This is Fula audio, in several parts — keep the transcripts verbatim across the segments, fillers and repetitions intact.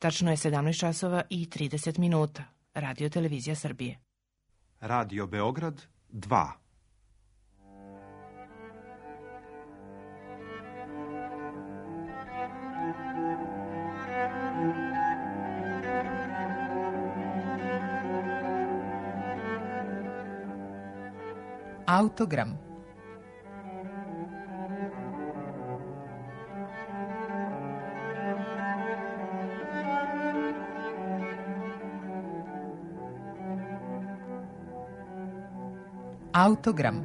Tačno je sedamnaest časova i trideset minuta. Radio Televizija Srbije. Radio Beograd dva. Autogram. Autogram.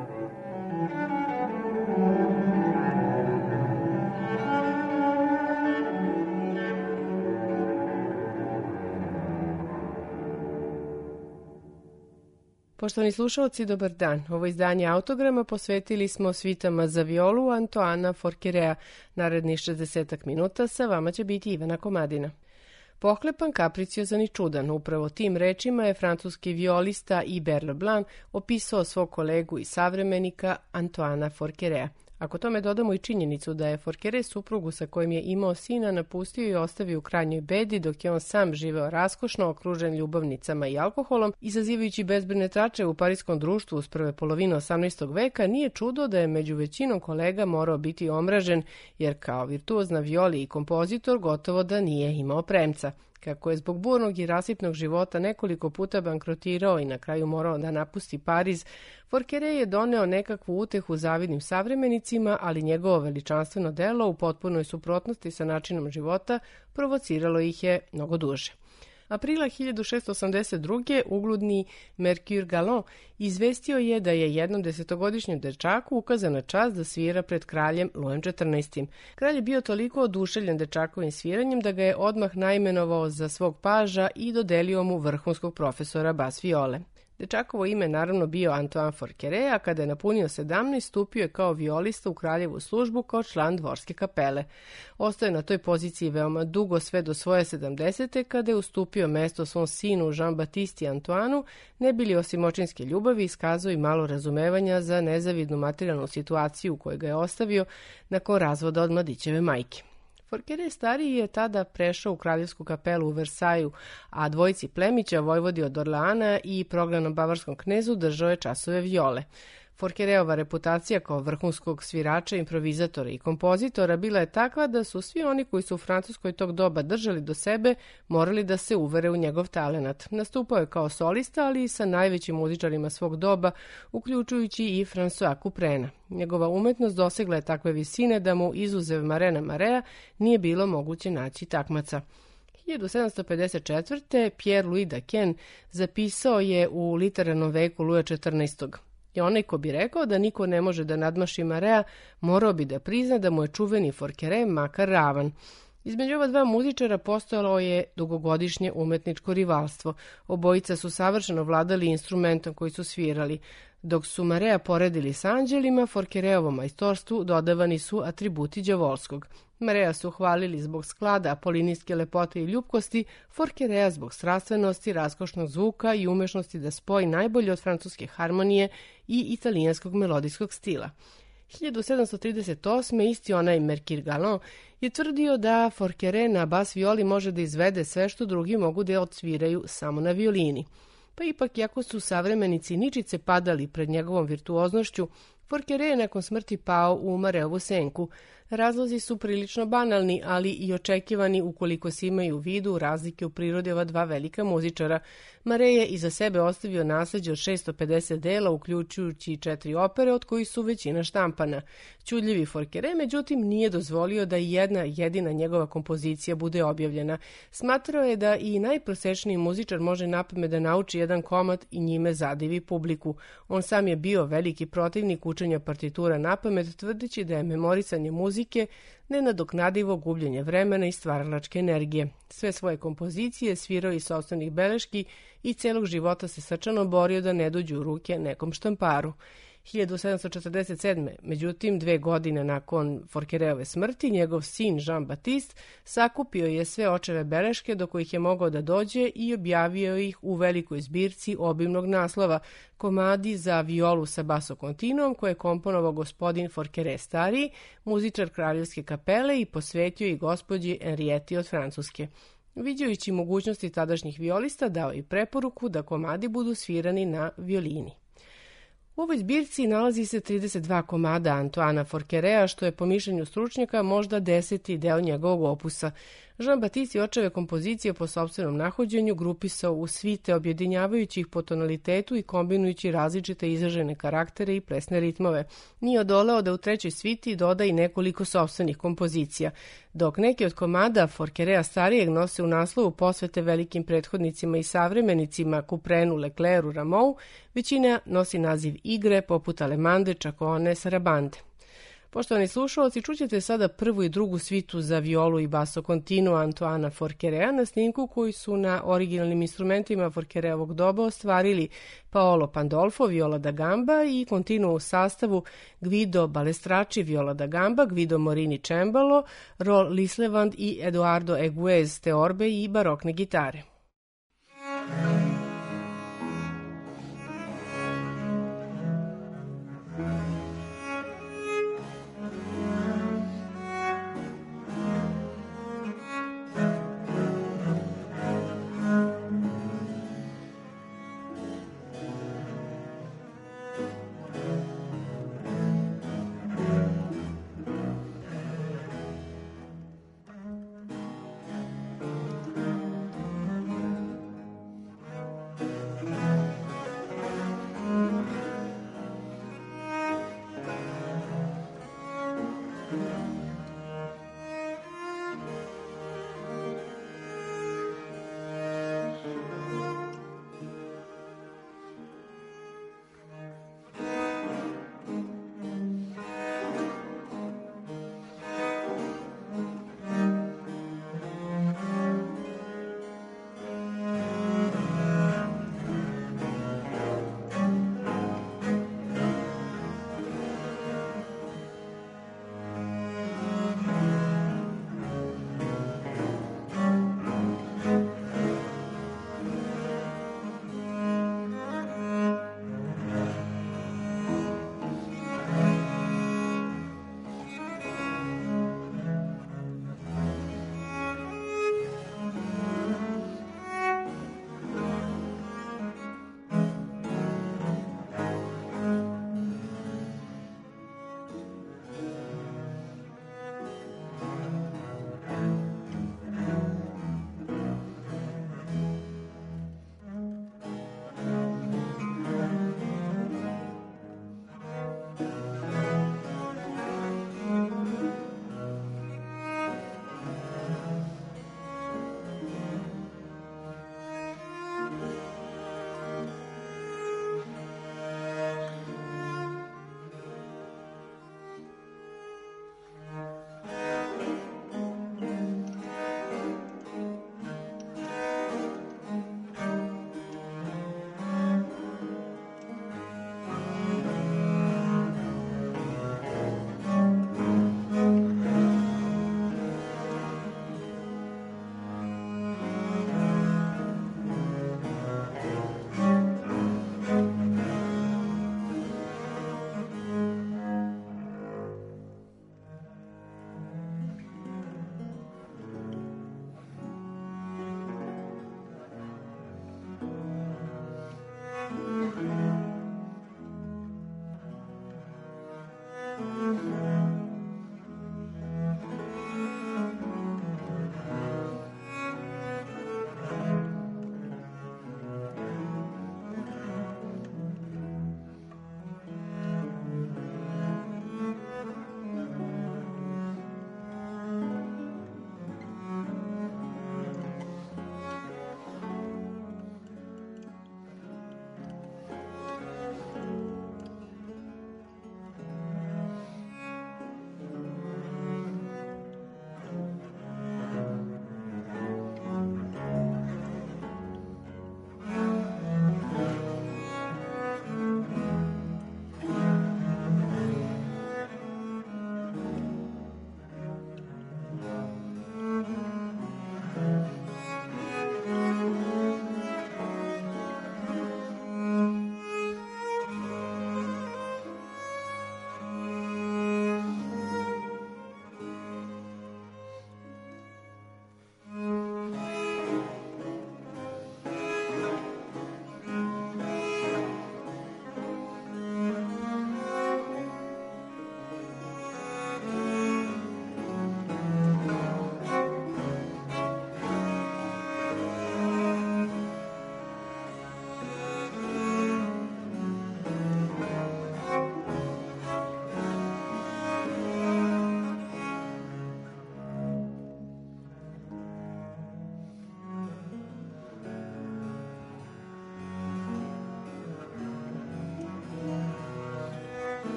Poštovani slušalci, dobar dan. Ovo izdanje Autograma posvetili smo svitama za violu Antoana Forquerea. Narednih šezdesetak minuta sa vama će biti Ivana Komadina. Pohlepan, kapriciozan i čudan, upravo tim rečima je francuski violista Hubert Leblanc opisao svog kolegu i savremenika Antoana Forquerea. Ako tome dodamo i činjenicu da je Forquere suprugu sa kojim je imao sina napustio i ostavio u krajnjoj bedi dok je on sam živeo raskošno okružen ljubavnicama i alkoholom, izazivajući bezbrine trače u pariskom društvu uz prve polovine osamnaestog veka, nije čudo da je među većinom kolega morao biti omražen, jer kao virtuoz na violi i kompozitor gotovo da nije imao premca. Kako je zbog burnog i rasipnog života nekoliko puta bankrotirao i na kraju morao da napusti Pariz, Forquere je doneo nekakvu utehu zavidnim savremenicima, ali njegovo veličanstveno delo u potpunoj suprotnosti sa načinom života provociralo ih je mnogo duže. Aprila hiljadu šeststo osamdeset druge. ugludni Mercure Galland izvestio je da je jednom desetogodišnjem dečaku ukazana čast da svira pred kraljem Lujem četrnaestim. Kralj je bio toliko oduševljen dečakovim sviranjem da ga je odmah naimenovao za svog paža i dodelio mu vrhunskog profesora bas viole. Dečakovo ime naravno bio Antoine Forquere, a kada je napunio sedamnaest, stupio je kao violista u kraljevu službu kao član dvorske kapele. Ostao je na toj poziciji veoma dugo, sve do svoje sedamdesete. kada je ustupio mesto svom sinu Jean-Baptiste Antoineu, ne bili osim očinske ljubavi iskazao i malo razumevanja za nezavidnu materijalnu situaciju u kojoj ga je ostavio nakon razvoda od mladićeve majke. Forquere stariji je tada prešao u kraljevsku kapelu u Versaju, a dvojici plemića, vojvodi od Orleana i prognanom bavarskom knezu, držao je časove viole. Forquereova reputacija kao vrhunskog svirača, improvizatora i kompozitora bila je takva da su svi oni koji su u Francuskoj tog doba držali do sebe morali da se uvere u njegov talenat. Nastupao je kao solista, ali i sa najvećim muzičarima svog doba, uključujući i François Couperin. Njegova umetnost dosegla je takve visine da mu, izuzev Marena Marea, nije bilo moguće naći takmaca. hiljadu sedamsto pedeset četvrte. Pierre-Louis Daquin zapisao je u literarnom veku Luja četrnaestog. I onaj ko bi rekao da niko ne može da nadmaši Marea, morao bi da prizna da mu je čuveni Forquere makar ravan. Između ova dva muzičara postojalo je dugogodišnje umetničko rivalstvo. Obojica su savršeno vladali instrumentom koji su svirali. Dok su Marea poredili s anđelima, Forquereovom majstorstvu dodavani su atributi đavolskog. Marea su hvalili zbog sklada, apolinijske lepote i ljubkosti, Forquerea zbog strastvenosti, raskošnog zvuka i umešnosti da spoji najbolje od francuske harmonije i italijanskog melodijskog stila. hiljadu sedamsto trideset osme. isti onaj Mercure Galland je tvrdio da Forquere na bas violi može da izvede sve što drugi mogu da odsviraju samo na violini. Pa ipak, iako su savremenici ničice padali pred njegovom virtuoznošću, Forquere je nakon smrti pao u Mareovu senku. Razlozi su prilično banalni, ali i očekivani ukoliko se imaju u vidu razlike u prirodi ova dva velika muzičara. Mare je iza sebe ostavio nasleđe od šesto pedeset dela, uključujući četiri opere, od kojih su većina štampana. Ćudljivi Forquere, međutim, nije dozvolio da i jedna jedina njegova kompozicija bude objavljena. Smatrao je da i najprosečniji muzičar može napamet da nauči jedan komad i njime zadivi publiku. On sam je bio veliki protivnik učenja partitura napamet, tvrdeći da je memorisanje muzike nenadoknadivo gubljenje vremena i stvaralačke energije. Sve svoje kompozicije svirao iz sopstvenih beleški i celog života se srčano borio da ne dođu u ruke nekom štamparu. hiljadu sedamsto četrdeset sedme. Međutim, dve godine nakon Forquereove smrti, njegov sin Jean-Baptiste sakupio je sve očeve beleške do kojih je mogao da dođe i objavio ih u velikoj zbirci obimnog naslova Komadi za violu sa basso continuom, koje je komponovao gospodin Forquere stariji, muzičar kraljevske kapele, i posvetio ih gospođi Henrieti od Francuske. Viđajući mogućnosti tadašnjih violista, dao je preporuku da komadi budu svirani na violini. U ovoj zbirci nalazi se trideset dva komada Antoana Forquerea, što je po mišljenju stručnjaka možda deseti deo njegovog opusa. Jean-Baptiste je očeve kompozicije po sopstvenom nahođenju grupisao u svite, objedinjavajući ih po tonalitetu i kombinujući različite izražene karaktere i plesne ritmove. Nije odoleo da u trećoj sviti doda i nekoliko sopstvenih kompozicija. Dok neki od komada Forquerea starijeg nose u naslovu posvete velikim prethodnicima i savremenicima Couperenu, Leclercu, Rameau, većina nosi naziv igre poput Alemande, Čakone, Sarabande. Poštovani slušalci, čućete sada prvu i drugu svitu za violu i basso continuo Antoana Forquerea na snimku koji su na originalnim instrumentima Forquereovog doba ostvarili Paolo Pandolfo, viola da gamba i continuo u sastavu Guido Balestracci, viola da gamba, Guido Morini, cembalo, Rol Lislevand i Eduardo Eguez, teorbe i barokne gitare.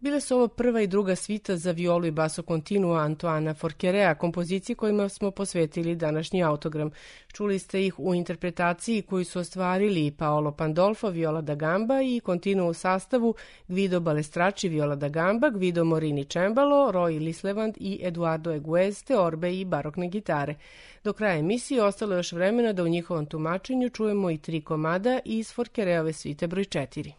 bile su ovo prva i druga svita za violu i basso continuo Antoana Forquerea, kompozicije kojima smo posvetili današnji autogram. Čuli ste ih u interpretaciji koju su ostvarili Paolo Pandolfo, viola da gamba i continuo u sastavu Guido Balestracci, viola da gamba, Guido Morini, cembalo, Roy Lislevand i Eduardo Eguez, teorbe i barokne gitare. Do kraja emisije ostalo je još vremena da u njihovom tumačenju čujemo i tri komada iz Forquereove svite broj četiri.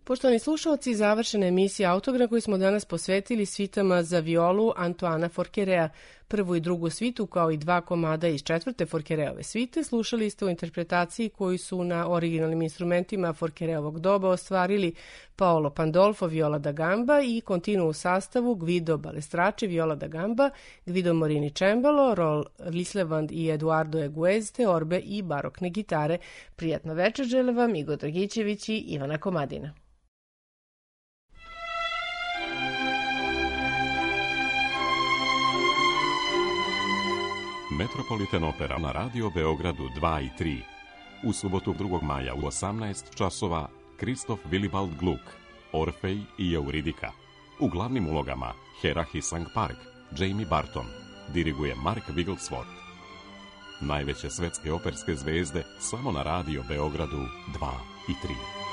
Poštovani slušalci, završena emisija Autogram koju smo danas posvetili svitama za violu Antoana Forquerea. Prvu i drugu svitu kao i dva komada iz četvrte Forquereove svite slušali ste u interpretaciji koju su na originalnim instrumentima Forquereovog doba ostvarili Paolo Pandolfo viola da gamba i kontinuo u sastavu Guido Balestrači viola da gamba, Guido Morini cembalo, Rol Lislevand i Eduardo Eguez te orbe i barokne gitare. Prijatno večer žele vam Igor Dragićević i Ivana Komadina. Metropolitan Opera na Radio Beogradu dva i tri. U subotu drugog maja u osamnaest časova Kristof Willibald Gluck, Orfej i Euridika. U glavnim ulogama Hera Hisang Park, Jamie Barton. Diriguje Mark Wigglesworth. Najveće svetske operske zvezde samo na Radio Beogradu dva i tri.